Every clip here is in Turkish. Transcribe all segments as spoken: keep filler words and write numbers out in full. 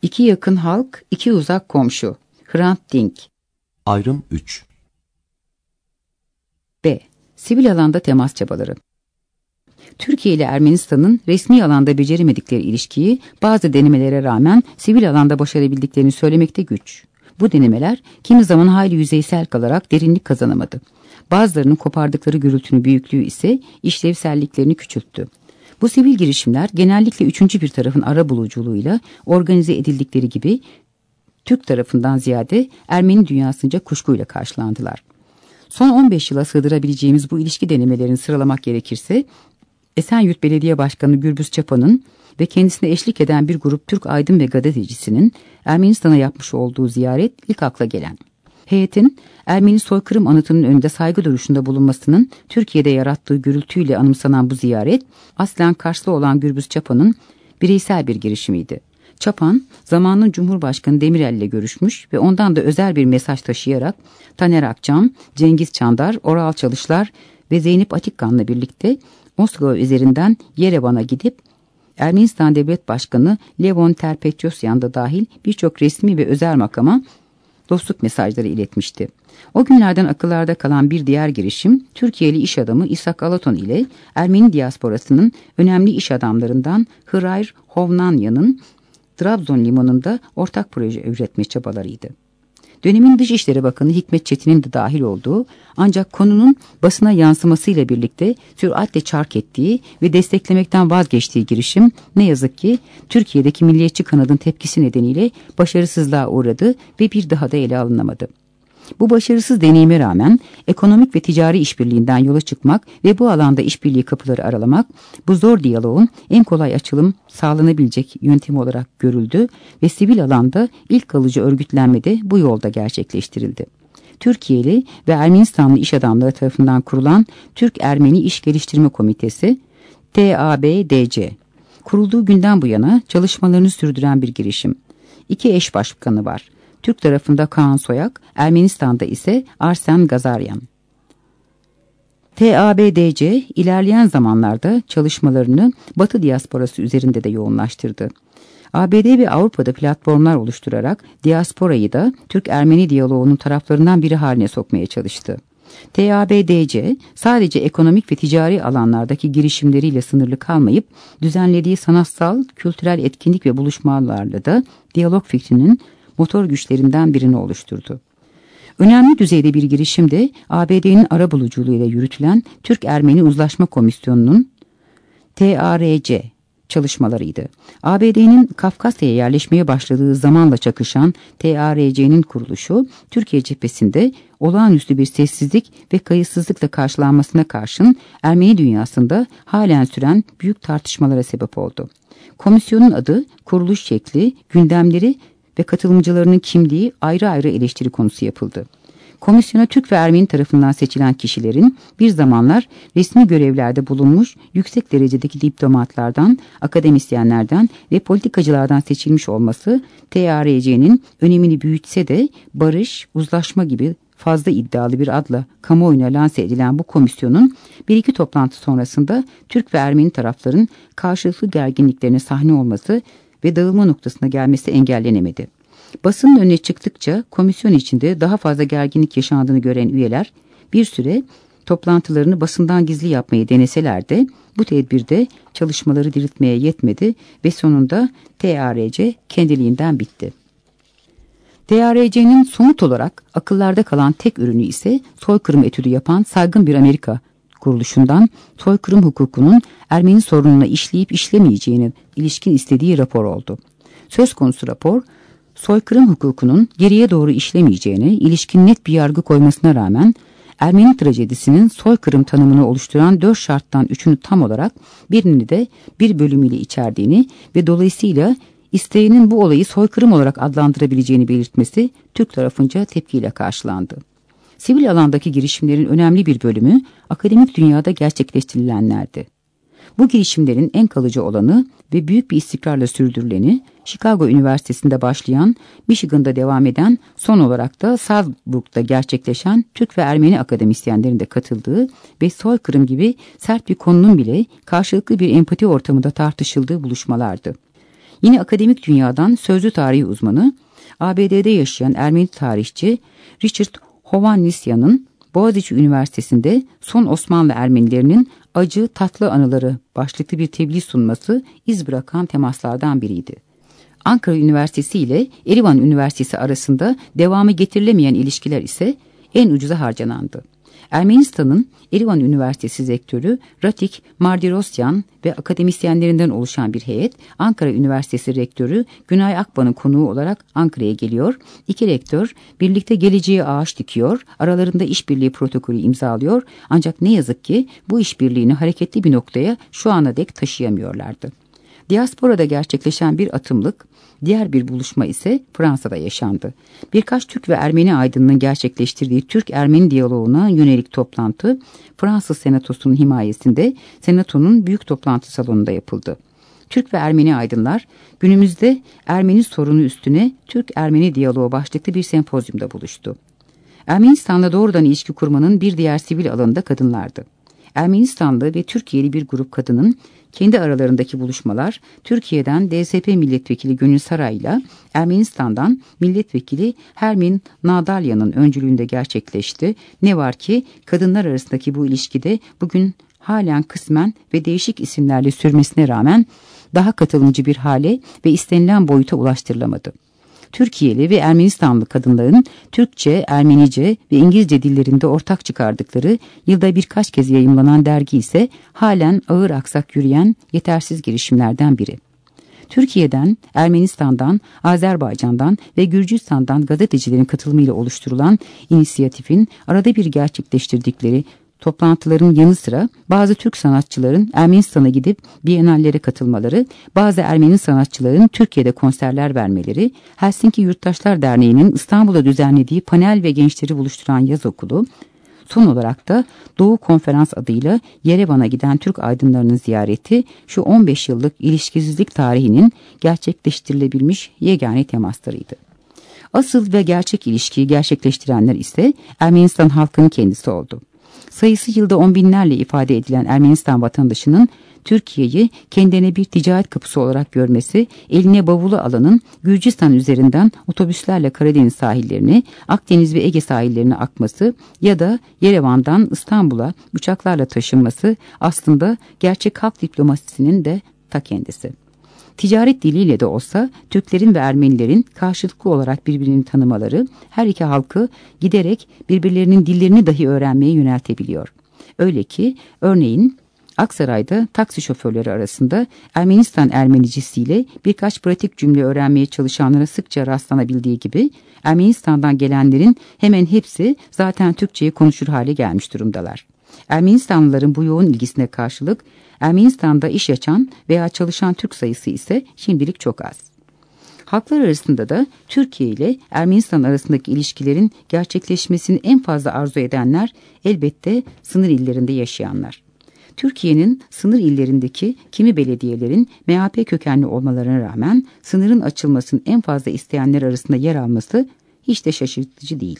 İki yakın halk, iki uzak komşu. Hrant Dink. Ayrım üç. B. Sivil alanda temas çabaları. Türkiye ile Ermenistan'ın resmi alanda beceremedikleri ilişkiyi bazı denemelere rağmen sivil alanda başarabildiklerini söylemekte güç. Bu denemeler kimi zaman hayli yüzeysel kalarak derinlik kazanamadı. Bazılarının kopardıkları gürültünün büyüklüğü ise işlevselliklerini küçülttü. Bu sivil girişimler genellikle üçüncü bir tarafın arabuluculuğuyla organize edildikleri gibi Türk tarafından ziyade Ermeni dünyasınca kuşkuyla karşılandılar. Son on beş yıla sığdırabileceğimiz bu ilişki denemelerini sıralamak gerekirse, Esenyurt Belediye Başkanı Gürbüz Çapa'nın ve kendisine eşlik eden bir grup Türk aydın ve gazetecisinin Ermenistan'a yapmış olduğu ziyaret ilk akla gelen. Heyetin Ermeni soykırım anıtının önünde saygı duruşunda bulunmasının Türkiye'de yarattığı gürültüyle anımsanan bu ziyaret, aslen Karslı olan Gürbüz Çapa'nın bireysel bir girişimiydi. Çapan, zamanın Cumhurbaşkanı Demirel ile görüşmüş ve ondan da özel bir mesaj taşıyarak Taner Akçam, Cengiz Çandar, Oral Çalışlar ve Zeynep Atikkan'la birlikte Moskova üzerinden Yerevan'a gidip Ermenistan Devlet Başkanı Levon Terpetyosyan da dahil birçok resmi ve özel makama dostluk mesajları iletmişti. O günlerden akıllarda kalan bir diğer girişim, Türkiye'li iş adamı İshak Alaton ile Ermeni diasporasının önemli iş adamlarından Hrayr Hovnanyan'ın Trabzon limanında ortak proje üretme çabalarıydı. Dönemin Dışişleri Bakanı Hikmet Çetin'in de dahil olduğu, ancak konunun basına yansımasıyla birlikte süratle çark ettiği ve desteklemekten vazgeçtiği girişim ne yazık ki Türkiye'deki milliyetçi kanadın tepkisi nedeniyle başarısızlığa uğradı ve bir daha da ele alınamadı. Bu başarısız deneyime rağmen ekonomik ve ticari işbirliğinden yola çıkmak ve bu alanda işbirliği kapıları aralamak, bu zor diyaloğun en kolay açılım sağlanabilecek yöntemi olarak görüldü ve sivil alanda ilk kalıcı örgütlenme de bu yolda gerçekleştirildi. Türkiye'li ve Ermenistanlı iş adamları tarafından kurulan Türk-Ermeni İş Geliştirme Komitesi, T A B D C, kurulduğu günden bu yana çalışmalarını sürdüren bir girişim. İki eş başkanı var. Türk tarafında Kaan Soyak, Ermenistan'da ise Arsen Gazaryan. T A B D C ilerleyen zamanlarda çalışmalarını Batı diasporası üzerinde de yoğunlaştırdı. A B D ve Avrupa'da platformlar oluşturarak diasporayı da Türk-Ermeni diyaloğunun taraflarından biri haline sokmaya çalıştı. T A B D C sadece ekonomik ve ticari alanlardaki girişimleriyle sınırlı kalmayıp düzenlediği sanatsal, kültürel etkinlik ve buluşmalarla da diyalog fikrinin motor güçlerinden birini oluşturdu. Önemli düzeyde bir girişim de A B D'nin arabuluculuğuyla yürütülen Türk-Ermeni Uzlaşma Komisyonu'nun T A R C çalışmalarıydı. A B D'nin Kafkasya'ya yerleşmeye başladığı zamanla çakışan T A R C'nin kuruluşu, Türkiye cephesinde olağanüstü bir sessizlik ve kayıtsızlıkla karşılanmasına karşın Ermeni dünyasında halen süren büyük tartışmalara sebep oldu. Komisyonun adı, kuruluş şekli, gündemleri ve katılımcılarının kimliği ayrı ayrı eleştiri konusu yapıldı. Komisyona Türk ve Ermeni tarafından seçilen kişilerin bir zamanlar resmi görevlerde bulunmuş yüksek derecedeki diplomatlardan, akademisyenlerden ve politikacılardan seçilmiş olması T A R C'nin önemini büyütse de barış, uzlaşma gibi fazla iddialı bir adla kamuoyuna lanse edilen bu komisyonun bir iki toplantı sonrasında Türk ve Ermeni tarafların karşılıklı gerginliklerine sahne olması ve dağılma noktasına gelmesi engellenemedi. Basının önüne çıktıkça komisyon içinde daha fazla gerginlik yaşandığını gören üyeler bir süre toplantılarını basından gizli yapmayı deneseler de bu tedbirde çalışmaları diriltmeye yetmedi ve sonunda T A R C kendiliğinden bitti. T A R C'nin somut olarak akıllarda kalan tek ürünü ise soykırım etüdü yapan saygın bir Amerika kuruluşundan soykırım hukukunun Ermeni sorununa işleyip işlemeyeceğine ilişkin istediği rapor oldu. Söz konusu rapor, soykırım hukukunun geriye doğru işlemeyeceğine ilişkin net bir yargı koymasına rağmen Ermeni trajedisinin soykırım tanımını oluşturan dört şarttan üçünü tam olarak, birini de bir bölümüyle içerdiğini ve dolayısıyla isteyenin bu olayı soykırım olarak adlandırabileceğini belirtmesi Türk tarafınca tepkiyle karşılandı. Sivil alandaki girişimlerin önemli bir bölümü akademik dünyada gerçekleştirilenlerdi. Bu girişimlerin en kalıcı olanı ve büyük bir istikrarla sürdürüleni, Chicago Üniversitesi'nde başlayan, Michigan'da devam eden, son olarak da Salzburg'da gerçekleşen Türk ve Ermeni akademisyenlerin de katıldığı ve soykırım gibi sert bir konunun bile karşılıklı bir empati ortamında tartışıldığı buluşmalardı. Yine akademik dünyadan sözlü tarihi uzmanı, A B D'de yaşayan Ermeni tarihçi Richard Hovhannisyan'ın Boğaziçi Üniversitesi'nde son Osmanlı Ermenilerinin acı tatlı anıları başlıklı bir tebliğ sunması iz bırakan temaslardan biriydi. Ankara Üniversitesi ile Erivan Üniversitesi arasında devamı getirilemeyen ilişkiler ise en ucuza harcanandı. Ermenistan'ın Erivan Üniversitesi rektörü Ratik Mardirosyan ve akademisyenlerinden oluşan bir heyet Ankara Üniversitesi rektörü Günay Akban'ın konuğu olarak Ankara'ya geliyor. İki rektör birlikte geleceğe ağaç dikiyor, aralarında işbirliği protokolü imzalıyor, ancak ne yazık ki bu işbirliğini hareketli bir noktaya şu ana dek taşıyamıyorlardı. Diasporada gerçekleşen bir atımlık, diğer bir buluşma ise Fransa'da yaşandı. Birkaç Türk ve Ermeni aydınının gerçekleştirdiği Türk-Ermeni diyaloğuna yönelik toplantı Fransız Senatosu'nun himayesinde Senato'nun büyük toplantı salonunda yapıldı. Türk ve Ermeni aydınlar günümüzde Ermeni sorunu üstüne Türk-Ermeni diyaloğu başlıklı bir sempozyumda buluştu. Ermenistan'la doğrudan ilişki kurmanın bir diğer sivil alanı da kadınlardı. Ermenistanlı ve Türkiye'li bir grup kadının kendi aralarındaki buluşmalar Türkiye'den D S P milletvekili Gönül Saray'la Ermenistan'dan milletvekili Hermin Nadalya'nın öncülüğünde gerçekleşti. Ne var ki kadınlar arasındaki bu ilişkide bugün halen kısmen ve değişik isimlerle sürmesine rağmen daha katılımcı bir hale ve istenilen boyuta ulaştırılamadı. Türkiye'li ve Ermenistanlı kadınların Türkçe, Ermenice ve İngilizce dillerinde ortak çıkardıkları yılda birkaç kez yayımlanan dergi ise halen ağır aksak yürüyen yetersiz girişimlerden biri. Türkiye'den, Ermenistan'dan, Azerbaycan'dan ve Gürcistan'dan gazetecilerin katılımıyla oluşturulan inisiyatifin arada bir gerçekleştirdikleri toplantıların yanı sıra bazı Türk sanatçıların Ermenistan'a gidip bienallere katılmaları, bazı Ermeni sanatçıların Türkiye'de konserler vermeleri, Helsinki Yurttaşlar Derneği'nin İstanbul'da düzenlediği panel ve gençleri buluşturan yaz okulu, son olarak da Doğu Konferans adıyla Yerevan'a giden Türk aydınlarının ziyareti şu on beş yıllık ilişkisizlik tarihinin gerçekleştirilebilmiş yegane temaslarıydı. Asıl ve gerçek ilişkiyi gerçekleştirenler ise Ermenistan halkının kendisi oldu. Sayısı yılda on binlerle ifade edilen Ermenistan vatandaşının Türkiye'yi kendine bir ticaret kapısı olarak görmesi, eline bavulu alanın Gürcistan üzerinden otobüslerle Karadeniz sahillerine, Akdeniz ve Ege sahillerine akması ya da Yerevan'dan İstanbul'a uçaklarla taşınması aslında gerçek halk diplomasisinin de ta kendisi. Ticaret diliyle de olsa Türklerin ve Ermenilerin karşılıklı olarak birbirini tanımaları her iki halkı giderek birbirlerinin dillerini dahi öğrenmeye yöneltebiliyor. Öyle ki örneğin Aksaray'da taksi şoförleri arasında Ermenistan Ermenicisiyle birkaç pratik cümle öğrenmeye çalışanlara sıkça rastlanabildiği gibi Ermenistan'dan gelenlerin hemen hepsi zaten Türkçeyi konuşur hale gelmiş durumdalar. Ermenistanlıların bu yoğun ilgisine karşılık Ermenistan'da iş açan veya çalışan Türk sayısı ise şimdilik çok az. Halklar arasında da Türkiye ile Ermenistan arasındaki ilişkilerin gerçekleşmesini en fazla arzu edenler elbette sınır illerinde yaşayanlar. Türkiye'nin sınır illerindeki kimi belediyelerin M H P kökenli olmalarına rağmen sınırın açılmasını en fazla isteyenler arasında yer alması hiç de şaşırtıcı değil.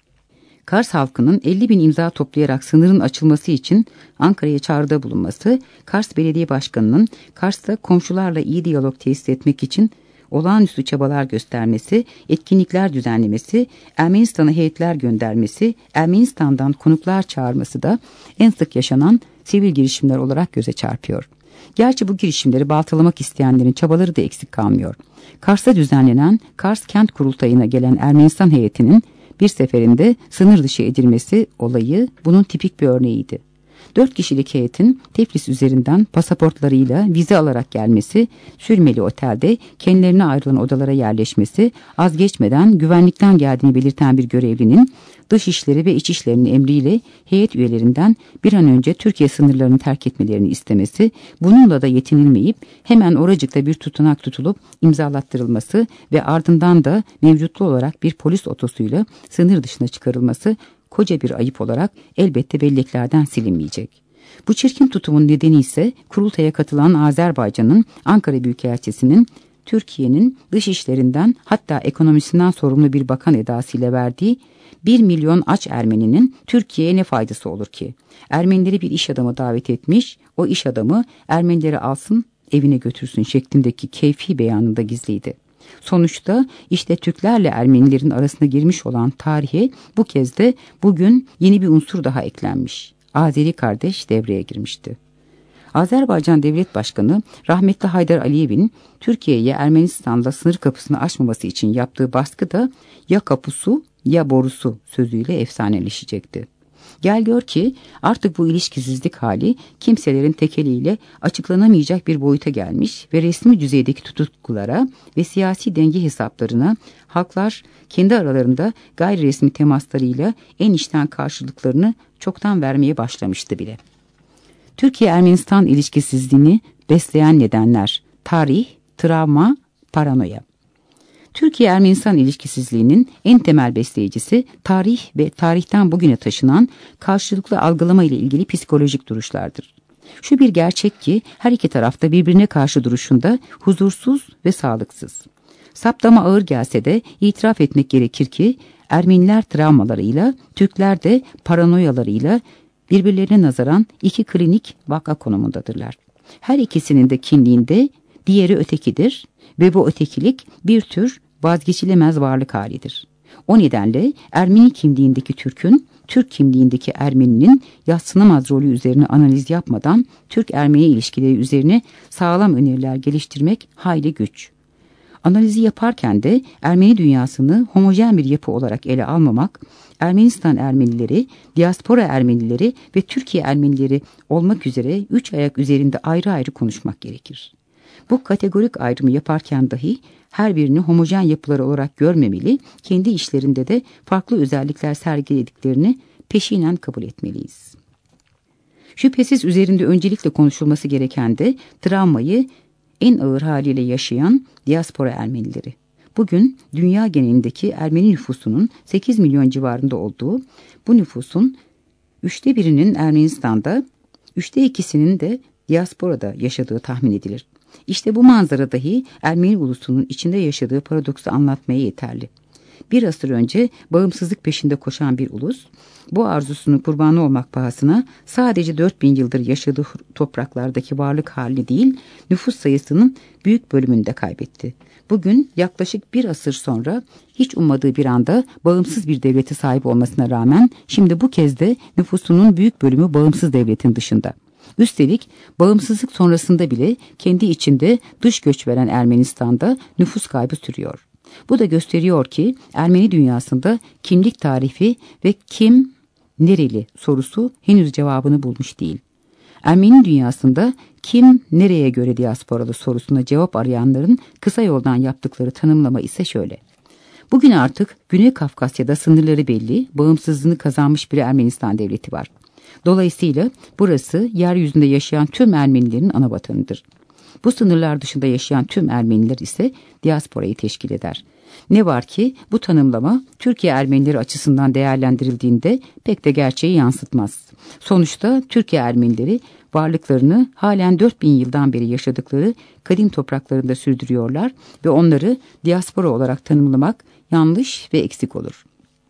Kars halkının elli bin imza toplayarak sınırın açılması için Ankara'ya çağrıda bulunması, Kars Belediye Başkanı'nın Kars'ta komşularla iyi diyalog tesis etmek için olağanüstü çabalar göstermesi, etkinlikler düzenlemesi, Ermenistan'a heyetler göndermesi, Ermenistan'dan konuklar çağırması da en sık yaşanan sivil girişimler olarak göze çarpıyor. Gerçi bu girişimleri baltalamak isteyenlerin çabaları da eksik kalmıyor. Kars'ta düzenlenen Kars Kent Kurultayı'na gelen Ermenistan heyetinin bir seferinde sınır dışı edilmesi olayı bunun tipik bir örneğiydi. Dört kişilik heyetin Tiflis üzerinden pasaportlarıyla vize alarak gelmesi, sürmeli otelde kendilerine ayrılan odalara yerleşmesi, az geçmeden güvenlikten geldiğini belirten bir görevlinin Dışişleri ve İçişleri'nin emriyle heyet üyelerinden bir an önce Türkiye sınırlarını terk etmelerini istemesi, bununla da yetinilmeyip hemen oracıkta bir tutanak tutulup imzalattırılması ve ardından da mevcutlu olarak bir polis otosuyla sınır dışına çıkarılması koca bir ayıp olarak elbette belleklerden silinmeyecek. Bu çirkin tutumun nedeni ise kurultaya katılan Azerbaycan'ın Ankara Büyükelçisi'nin Türkiye'nin dış işlerinden hatta ekonomisinden sorumlu bir bakan edasıyla verdiği bir milyon aç Ermeninin Türkiye'ye ne faydası olur ki? Ermenileri bir iş adamı davet etmiş, o iş adamı Ermenileri alsın evine götürsün şeklindeki keyfi beyanında gizliydi. Sonuçta işte Türklerle Ermenilerin arasına girmiş olan tarihe bu kez de bugün yeni bir unsur daha eklenmiş. Azeri kardeş devreye girmişti. Azerbaycan Devlet Başkanı rahmetli Haydar Aliyev'in Türkiye'ye Ermenistan'da sınır kapısını açmaması için yaptığı baskı da ya kapusu ya borusu sözüyle efsaneleşecekti. Gel gör ki artık bu ilişkisizlik hali kimselerin tekeliyle açıklanamayacak bir boyuta gelmiş ve resmi düzeydeki tutkulara ve siyasi denge hesaplarına halklar kendi aralarında gayri resmi temaslarıyla en içten karşılıklarını çoktan vermeye başlamıştı bile. Türkiye-Ermenistan ilişkisizliğini besleyen nedenler: tarih, travma, paranoya. Türkiye-Ermenistan ilişkisizliğinin en temel besleyicisi tarih ve tarihten bugüne taşınan karşılıklı algılama ile ilgili psikolojik duruşlardır. Şu bir gerçek ki her iki tarafta birbirine karşı duruşunda huzursuz ve sağlıksız. Saptama ağır gelse de itiraf etmek gerekir ki Ermeniler travmalarıyla, Türkler de paranoyalarıyla birbirlerine nazaran iki klinik vaka konumundadırlar. Her ikisinin de kimliğinde diğeri ötekidir ve bu ötekilik bir tür vazgeçilemez varlık halidir. O nedenle Ermeni kimliğindeki Türk'ün, Türk kimliğindeki Ermeninin yadsınamaz rolü üzerine analiz yapmadan Türk-Ermeni ilişkileri üzerine sağlam öneriler geliştirmek hayli güç. Analizi yaparken de Ermeni dünyasını homojen bir yapı olarak ele almamak, Ermenistan Ermenileri, diaspora Ermenileri ve Türkiye Ermenileri olmak üzere üç ayak üzerinde ayrı ayrı konuşmak gerekir. Bu kategorik ayrımı yaparken dahi her birini homojen yapılar olarak görmemeli, kendi işlerinde de farklı özellikler sergilediklerini peşinen kabul etmeliyiz. Şüphesiz üzerinde öncelikle konuşulması gereken de travmayı en ağır haliyle yaşayan diaspora Ermenileri. Bugün dünya genelindeki Ermeni nüfusunun sekiz milyon civarında olduğu, bu nüfusun üçte birinin Ermenistan'da, üçte ikisinin de diasporada yaşadığı tahmin edilir. İşte bu manzara dahi Ermeni ulusunun içinde yaşadığı paradoksu anlatmaya yeterli. Bir asır önce bağımsızlık peşinde koşan bir ulus, bu arzusunun kurbanı olmak pahasına sadece dört bin yıldır yaşadığı topraklardaki varlık halini değil, nüfus sayısının büyük bölümünü de kaybetti. Bugün yaklaşık bir asır sonra hiç ummadığı bir anda bağımsız bir devlete sahip olmasına rağmen şimdi bu kez de nüfusunun büyük bölümü bağımsız devletin dışında. Üstelik bağımsızlık sonrasında bile kendi içinde dış göç veren Ermenistan'da nüfus kaybı sürüyor. Bu da gösteriyor ki Ermeni dünyasında kimlik tarifi ve kim nereli sorusu henüz cevabını bulmuş değil. Ermeni dünyasında kim nereye göre diasporalı sorusuna cevap arayanların kısa yoldan yaptıkları tanımlama ise şöyle. Bugün artık Güney Kafkasya'da sınırları belli, bağımsızlığını kazanmış bir Ermenistan devleti var. Dolayısıyla burası yeryüzünde yaşayan tüm Ermenilerin ana vatanıdır. Bu sınırlar dışında yaşayan tüm Ermeniler ise diasporayı teşkil eder. Ne var ki bu tanımlama Türkiye Ermenileri açısından değerlendirildiğinde pek de gerçeği yansıtmaz. Sonuçta Türkiye Ermenileri varlıklarını halen dört bin yıldan beri yaşadıkları kadim topraklarında sürdürüyorlar ve onları diaspora olarak tanımlamak yanlış ve eksik olur.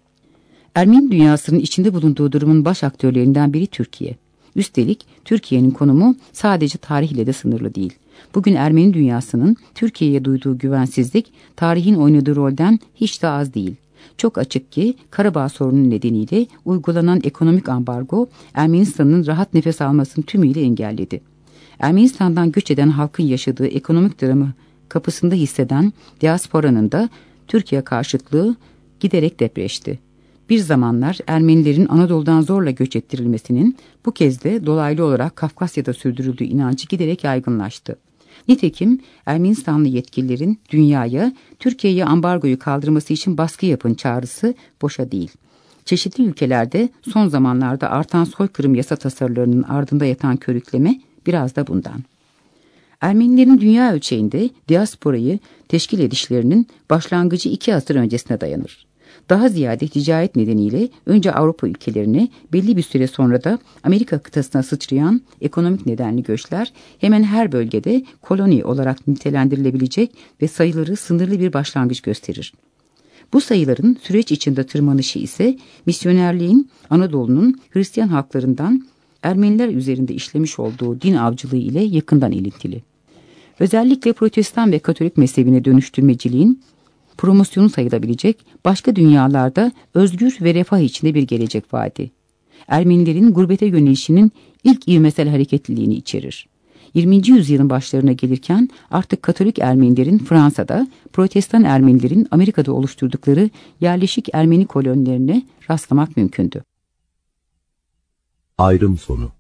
Ermeni dünyasının içinde bulunduğu durumun baş aktörlerinden biri Türkiye. Üstelik Türkiye'nin konumu sadece tarihle de sınırlı değil. Bugün Ermeni dünyasının Türkiye'ye duyduğu güvensizlik tarihin oynadığı rolden hiç de az değil. Çok açık ki Karabağ sorunu nedeniyle uygulanan ekonomik ambargo Ermenistan'ın rahat nefes almasını tümüyle engelledi. Ermenistan'dan göç eden halkın yaşadığı ekonomik dramı kapısında hisseden diasporanın da Türkiye karşıtlığı giderek depreşti. Bir zamanlar Ermenilerin Anadolu'dan zorla göç ettirilmesinin bu kez de dolaylı olarak Kafkasya'da sürdürüldüğü inancı giderek yaygınlaştı. Nitekim Ermenistanlı yetkililerin dünyaya Türkiye'ye ambargoyu kaldırması için baskı yapın çağrısı boşa değil. Çeşitli ülkelerde son zamanlarda artan soykırım yasa tasarılarının ardında yatan körükleme biraz da bundan. Ermenilerin dünya ölçeğinde diasporayı teşkil edişlerinin başlangıcı iki asır öncesine dayanır. Daha ziyade ticaret nedeniyle önce Avrupa ülkelerine, belli bir süre sonra da Amerika kıtasına sıçrayan ekonomik nedenli göçler hemen her bölgede koloni olarak nitelendirilebilecek ve sayıları sınırlı bir başlangıç gösterir. Bu sayıların süreç içinde tırmanışı ise misyonerliğin Anadolu'nun Hristiyan halklarından Ermeniler üzerinde işlemiş olduğu din avcılığı ile yakından ilintili. Özellikle Protestan ve Katolik mezhebine dönüştürmeciliğin promosyonu sayılabilecek başka dünyalarda özgür ve refah içinde bir gelecek vaadi. Ermenilerin gurbete yönelişinin ilk ivmesel hareketliliğini içerir. yirminci yüzyılın başlarına gelirken artık Katolik Ermenilerin Fransa'da, Protestan Ermenilerin Amerika'da oluşturdukları yerleşik Ermeni kolonilerine rastlamak mümkündü. Ayrım sonu.